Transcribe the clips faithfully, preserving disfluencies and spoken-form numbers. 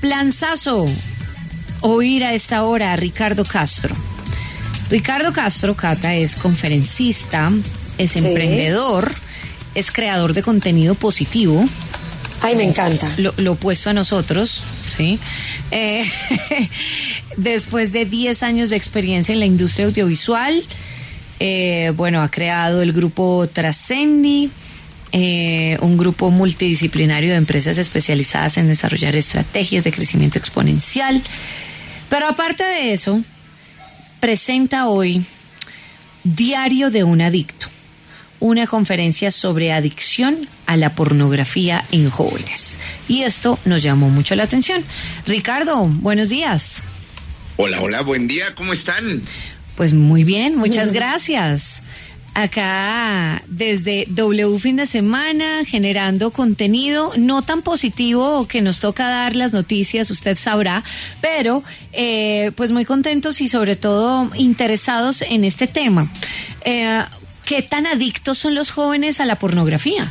Planzazo, oír a esta hora a Ricardo Castro. Ricardo Castro, Cata, es conferencista, es sí. emprendedor, es creador de contenido positivo. Ay, me encanta. Lo, lo opuesto a nosotros, ¿sí? Eh, después de diez años de experiencia en la industria audiovisual, eh, bueno, ha creado el grupo Trascendi, eh, un grupo multidisciplinario de empresas especializadas en desarrollar estrategias de crecimiento exponencial. Pero aparte de eso, presenta hoy Diario de un Adicto, una conferencia sobre adicción a la pornografía en jóvenes. Y esto nos llamó mucho la atención. Ricardo, buenos días. Hola, hola, buen día, ¿cómo están? Pues muy bien, muchas gracias. Acá desde W Fin de Semana, generando contenido no tan positivo que nos toca dar las noticias, usted sabrá, pero eh, pues muy contentos y sobre todo interesados en este tema. Eh, ¿Qué tan adictos son los jóvenes a la pornografía?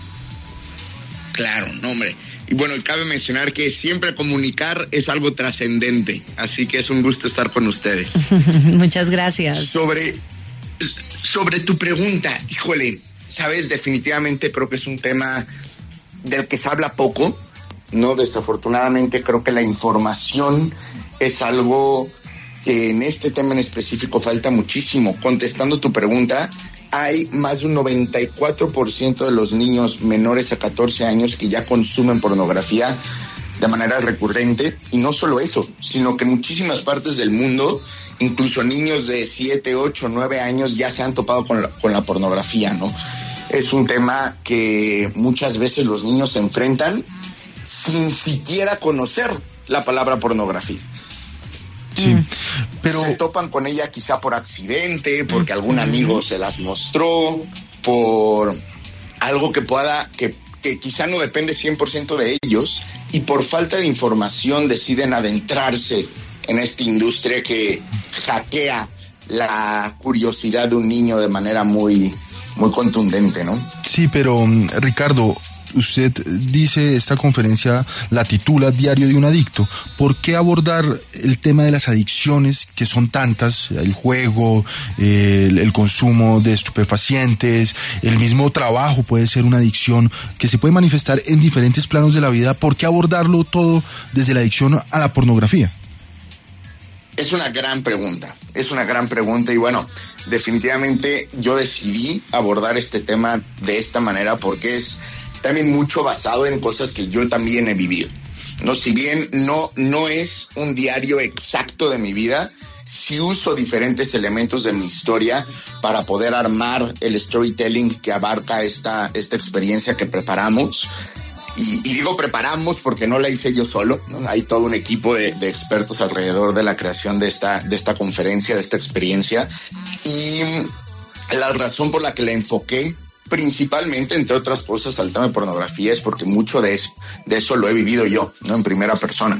Claro, no, hombre. Y bueno, cabe mencionar que siempre comunicar es algo trascendente, así que es un gusto estar con ustedes. Muchas gracias. Sobre, sobre tu pregunta, híjole, sabes, definitivamente creo que es un tema del que se habla poco, ¿no? Desafortunadamente creo que la información es algo que en este tema en específico falta muchísimo. Contestando tu pregunta, hay más de un noventa y cuatro por ciento de los niños menores a catorce años que ya consumen pornografía de manera recurrente. Y no solo eso, sino que en muchísimas partes del mundo, incluso niños de siete, ocho, nueve años ya se han topado con la, con la pornografía, ¿no? Es un tema que muchas veces los niños se enfrentan sin siquiera conocer la palabra pornografía. Sí, pero se topan con ella quizá por accidente, porque algún amigo se las mostró, por algo que pueda, que, que quizá no depende cien por ciento de ellos, y por falta de información deciden adentrarse en esta industria que hackea la curiosidad de un niño de manera muy, muy contundente, ¿no? Sí, pero Ricardo, usted dice, esta conferencia la titula Diario de un Adicto. ¿Por qué abordar el tema de las adicciones, que son tantas? El juego, eh, el, el consumo de estupefacientes, el mismo trabajo puede ser una adicción que se puede manifestar en diferentes planos de la vida. ¿Por qué abordarlo todo desde la adicción a la pornografía? Es una gran pregunta, es una gran pregunta y bueno, definitivamente yo decidí abordar este tema de esta manera porque es también mucho basado en cosas que yo también he vivido, ¿no? Si bien no, no es un diario exacto de mi vida, sí uso diferentes elementos de mi historia para poder armar el storytelling que abarca esta, esta experiencia que preparamos. Y, y digo preparamos porque no la hice yo solo, ¿no? Hay todo un equipo de, de expertos alrededor de la creación de esta, de esta conferencia, de esta experiencia. Y la razón por la que la enfoqué principalmente, entre otras cosas, al tema de pornografía es porque mucho de eso, de eso lo he vivido yo, ¿no? En primera persona.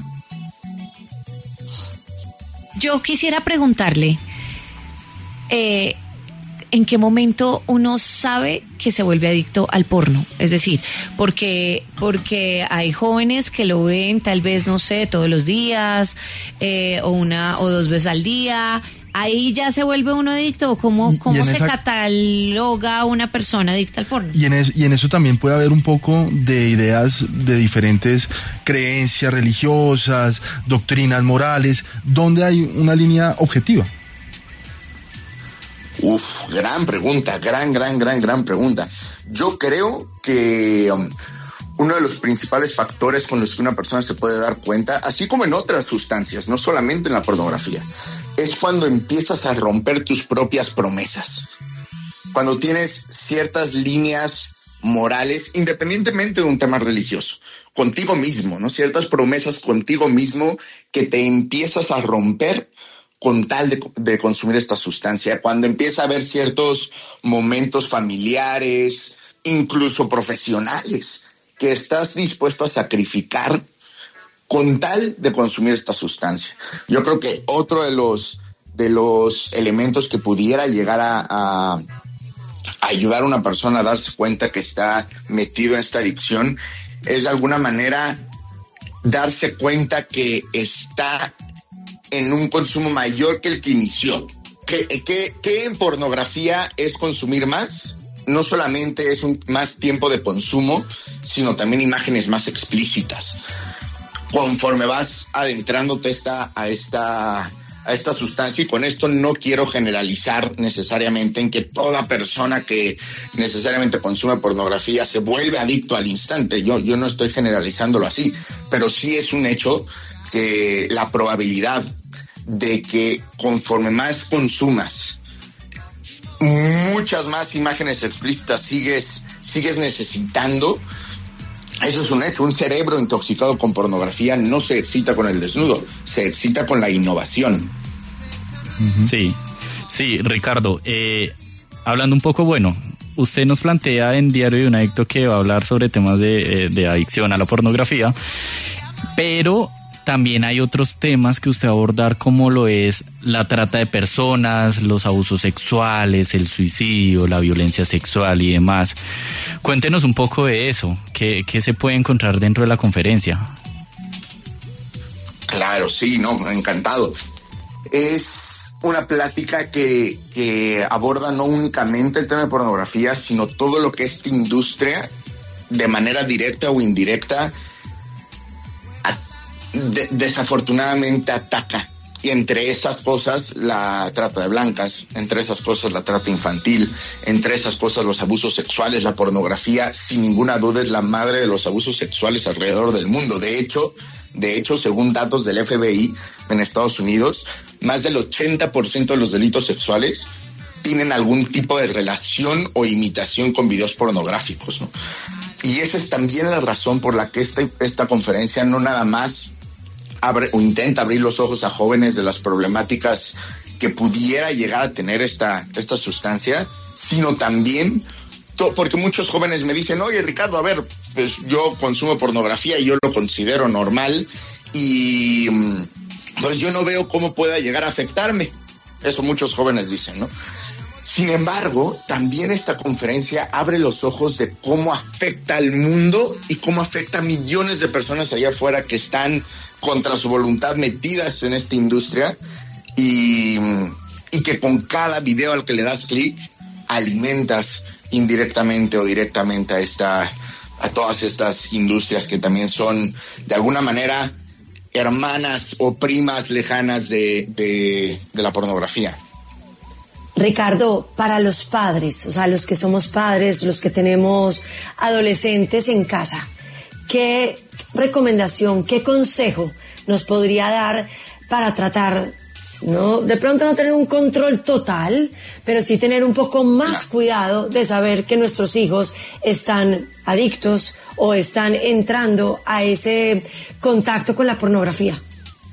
Yo quisiera preguntarle, eh, ¿en qué momento uno sabe que se vuelve adicto al porno? Es decir, porque, porque hay jóvenes que lo ven tal vez, no sé, todos los días, eh, o una o dos veces al día. ¿Ahí ya se vuelve uno adicto? ¿Cómo, cómo se esa... cataloga una persona adicta al porno? Y en, es, y en eso también puede haber un poco de ideas de diferentes creencias religiosas, doctrinas morales, donde hay una línea objetiva. Uf, gran pregunta, gran, gran, gran, gran pregunta. Yo creo que um, uno de los principales factores con los que una persona se puede dar cuenta, así como en otras sustancias, no solamente en la pornografía, es cuando empiezas a romper tus propias promesas. Cuando tienes ciertas líneas morales, independientemente de un tema religioso, contigo mismo, ¿no? Ciertas promesas contigo mismo que te empiezas a romper con tal de, de consumir esta sustancia, cuando empieza a haber ciertos momentos familiares, incluso profesionales, que estás dispuesto a sacrificar con tal de consumir esta sustancia. Yo creo que otro de los, de los elementos que pudiera llegar a, a, a ayudar a una persona a darse cuenta que está metido en esta adicción es de alguna manera darse cuenta que está en un consumo mayor que el que inició. ¿Qué, qué, qué en pornografía es consumir más? No solamente es un, más tiempo de consumo, sino también imágenes más explícitas. Conforme vas adentrándote esta, a esta... a esta sustancia, y con esto no quiero generalizar necesariamente en que toda persona que necesariamente consume pornografía se vuelve adicto al instante. Yo, yo no estoy generalizándolo así, pero sí es un hecho que la probabilidad de que conforme más consumas muchas más imágenes explícitas sigues, sigues necesitando. Eso es un hecho. Un cerebro intoxicado con pornografía no se excita con el desnudo, se excita con la innovación. Sí, sí, Ricardo, eh, hablando un poco, bueno, usted nos plantea en Diario de un Adicto que va a hablar sobre temas de, de adicción a la pornografía, pero también hay otros temas que usted va a abordar, como lo es la trata de personas, los abusos sexuales, el suicidio, la violencia sexual y demás. Cuéntenos un poco de eso. ¿Qué, qué se puede encontrar dentro de la conferencia? Claro, sí, no, encantado. Es una plática que, que aborda no únicamente el tema de pornografía, sino todo lo que esta industria, de manera directa o indirecta, De, desafortunadamente ataca. Y entre esas cosas la trata de blancas, entre esas cosas la trata infantil, entre esas cosas los abusos sexuales. La pornografía, sin ninguna duda, es la madre de los abusos sexuales alrededor del mundo. De hecho, de hecho, según datos del F B I en Estados Unidos, más del ochenta por ciento de los delitos sexuales tienen algún tipo de relación o imitación con videos pornográficos, ¿no? Y esa es también la razón por la que esta, esta conferencia no nada más abre o intenta abrir los ojos a jóvenes de las problemáticas que pudiera llegar a tener esta, esta sustancia, sino también, to, porque muchos jóvenes me dicen, oye Ricardo, a ver, pues yo consumo pornografía y yo lo considero normal y pues yo no veo cómo pueda llegar a afectarme. Eso muchos jóvenes dicen, ¿no? Sin embargo, también esta conferencia abre los ojos de cómo afecta al mundo y cómo afecta a millones de personas allá afuera que están contra su voluntad metidas en esta industria y, y que con cada video al que le das clic alimentas indirectamente o directamente a, esta, a todas estas industrias que también son de alguna manera hermanas o primas lejanas de, de, de la pornografía. Ricardo, para los padres, o sea, los que somos padres, los que tenemos adolescentes en casa, ¿qué recomendación, qué consejo nos podría dar para tratar, no, de pronto no tener un control total, pero sí tener un poco más cuidado de saber que nuestros hijos están adictos o están entrando a ese contacto con la pornografía?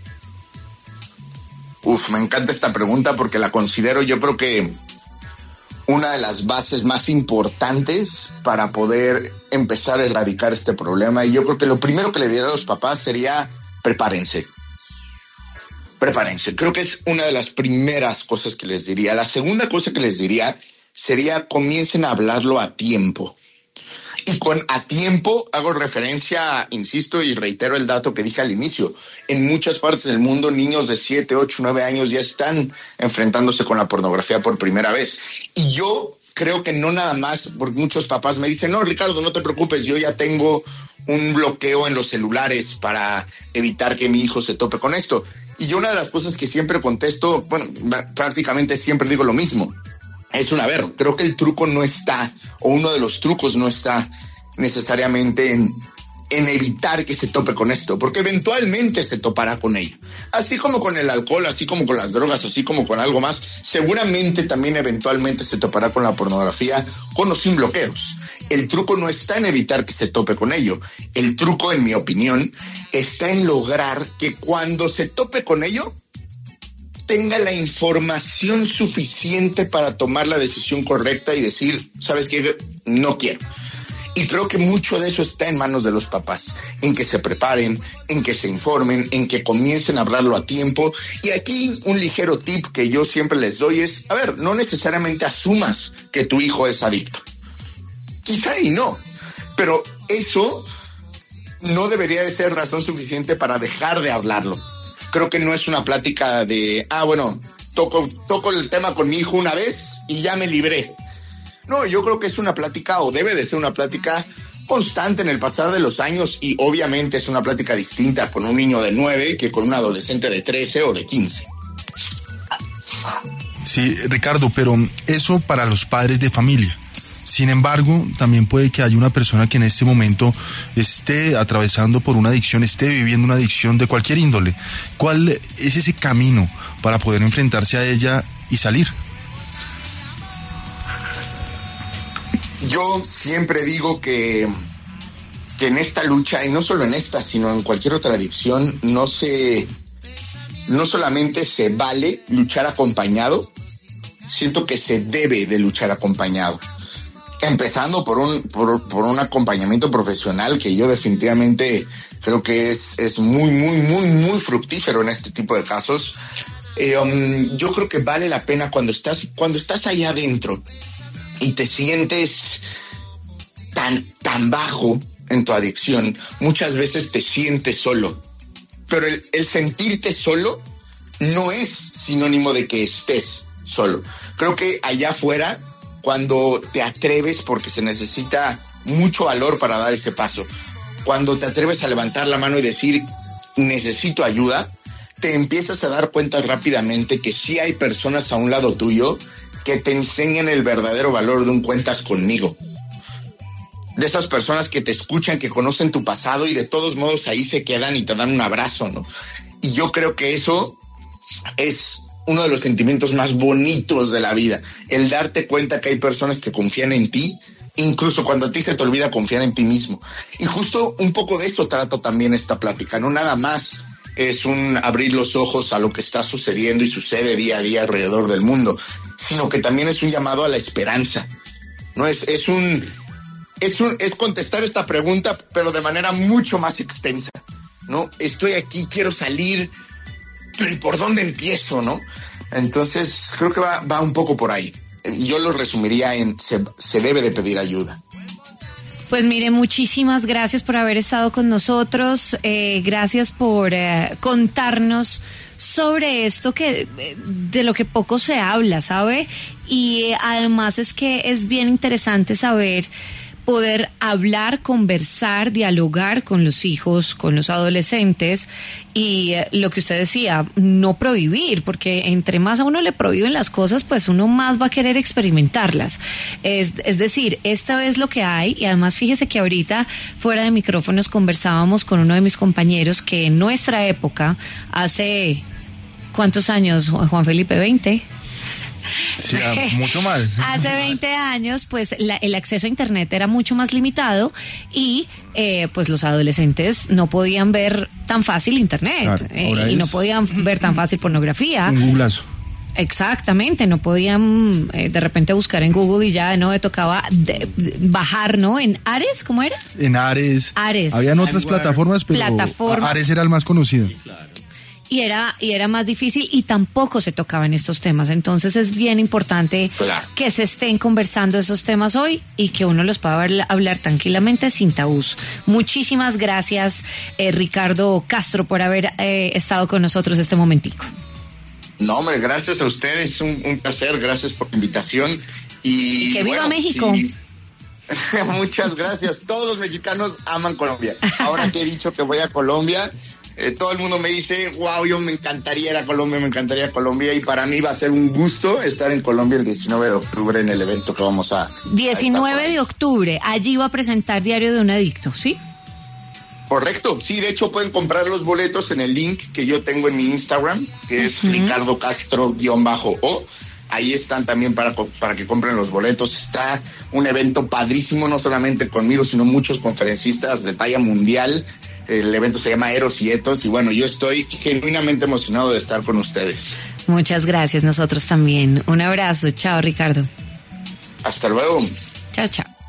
Uf, me encanta esta pregunta porque la considero, yo creo que una de las bases más importantes para poder empezar a erradicar este problema. Y yo creo que lo primero que le diría a los papás sería prepárense. Prepárense. Creo que es una de las primeras cosas que les diría. La segunda cosa que les diría sería comiencen a hablarlo a tiempo. Y con a tiempo hago referencia, insisto y reitero el dato que dije al inicio. En muchas partes del mundo, niños de siete, ocho, nueve años ya están enfrentándose con la pornografía por primera vez. Y yo creo que no nada más, porque muchos papás me dicen, no, Ricardo, no te preocupes, yo ya tengo un bloqueo en los celulares para evitar que mi hijo se tope con esto. Y yo una de las cosas que siempre contesto, bueno, prácticamente siempre digo lo mismo. Es un, a ver, creo que el truco no está, o uno de los trucos no está necesariamente en, en evitar que se tope con esto, porque eventualmente se topará con ello. Así como con el alcohol, así como con las drogas, así como con algo más, seguramente también eventualmente se topará con la pornografía, con o sin bloqueos. El truco no está en evitar que se tope con ello. El truco, en mi opinión, está en lograr que cuando se tope con ello, tenga la información suficiente para tomar la decisión correcta y decir, ¿sabes qué? No quiero. Y creo que mucho de eso está en manos de los papás, en que se preparen, en que se informen, en que comiencen a hablarlo a tiempo. Y aquí un ligero tip que yo siempre les doy es, a ver, no necesariamente asumas que tu hijo es adicto. Quizá y no, pero eso no debería de ser razón suficiente para dejar de hablarlo. Creo que no es una plática de, ah, bueno, toco, toco el tema con mi hijo una vez y ya me libré. No, yo creo que es una plática, o debe de ser una plática constante en el pasar de los años, y obviamente es una plática distinta con un niño de nueve que con un adolescente de trece o de quince. Sí, Ricardo, pero eso para los padres de familia. Sin embargo, también puede que haya una persona que en este momento esté atravesando por una adicción, esté viviendo una adicción de cualquier índole. ¿Cuál es ese camino para poder enfrentarse a ella y salir? Yo siempre digo que, que en esta lucha, y no solo en esta, sino en cualquier otra adicción, no se, no solamente se vale luchar acompañado, siento que se debe de luchar acompañado. Empezando por un, por, por un acompañamiento profesional que yo definitivamente creo que es, es muy, muy, muy, muy fructífero en este tipo de casos. Eh, um, yo creo que vale la pena cuando estás, cuando estás ahí adentro y te sientes tan, tan bajo en tu adicción, muchas veces te sientes solo. Pero el, el sentirte solo no es sinónimo de que estés solo. Creo que allá afuera, cuando te atreves, porque se necesita mucho valor para dar ese paso, cuando te atreves a levantar la mano y decir, necesito ayuda, te empiezas a dar cuenta rápidamente que sí hay personas a un lado tuyo que te enseñan el verdadero valor de un cuentas conmigo. De esas personas que te escuchan, que conocen tu pasado y de todos modos ahí se quedan y te dan un abrazo, ¿no? Y yo creo que eso es uno de los sentimientos más bonitos de la vida, el darte cuenta que hay personas que confían en ti, incluso cuando a ti se te olvida confiar en ti mismo. Y justo un poco de eso trato también esta plática, no nada más es un abrir los ojos a lo que está sucediendo y sucede día a día alrededor del mundo, sino que también es un llamado a la esperanza, ¿no? Es, es un, es un, es contestar esta pregunta, pero de manera mucho más extensa, ¿no? Estoy aquí, quiero salir, pero ¿y por dónde empiezo, no? Entonces, creo que va, va un poco por ahí. Yo lo resumiría en se, se debe de pedir ayuda. Pues mire, muchísimas gracias por haber estado con nosotros. Eh, gracias por eh, contarnos sobre esto que de lo que poco se habla, ¿sabe? Y eh, además es que es bien interesante saber poder hablar, conversar, dialogar con los hijos, con los adolescentes y eh, lo que usted decía, no prohibir, porque entre más a uno le prohíben las cosas, pues uno más va a querer experimentarlas. Es, es decir, esto es lo que hay y además fíjese que ahorita fuera de micrófonos conversábamos con uno de mis compañeros que en nuestra época, hace ¿cuántos años, Juan Felipe? ¿veinte? Sí, mucho más. Hace veinte años, pues la, el acceso a internet era mucho más limitado y eh, pues los adolescentes no podían ver tan fácil internet, claro, eh, y no podían ver tan fácil pornografía. Un googlazo. Exactamente, no podían eh, de repente buscar en Google y ya no me tocaba de, de, bajar, ¿no? En Ares, ¿cómo era? En Ares. Ares. Habían otras plataformas, pero plataformas. Ares era el más conocido. Sí, claro. Y era, y era más difícil y tampoco se tocaban estos temas. Entonces es bien importante claro. que se estén conversando esos temas hoy y que uno los pueda hablar tranquilamente sin tabús. Muchísimas gracias, eh, Ricardo Castro, por haber eh, estado con nosotros este momentico. No, hombre, gracias a ustedes, un, un placer, gracias por la invitación. Y, y que viva bueno, México. Sí. Muchas gracias. Todos los mexicanos aman Colombia. Ahora que he dicho que voy a Colombia, Eh, todo el mundo me dice, wow, yo me encantaría ir a Colombia, me encantaría ir a Colombia, y para mí va a ser un gusto estar en Colombia el diecinueve de octubre en el evento que vamos a... diecinueve de octubre, allí va a presentar Diario de un Adicto, ¿sí? Correcto, sí, de hecho pueden comprar los boletos en el link que yo tengo en mi Instagram, que es uh-huh. Ricardo Castro-O. Ahí están también para, para que compren los boletos. Está un evento padrísimo, no solamente conmigo, sino muchos conferencistas de talla mundial. El evento se llama Eros y Etos y bueno, yo estoy genuinamente emocionado de estar con ustedes. Muchas gracias, nosotros también. Un abrazo, chao Ricardo. Hasta luego. Chao, chao.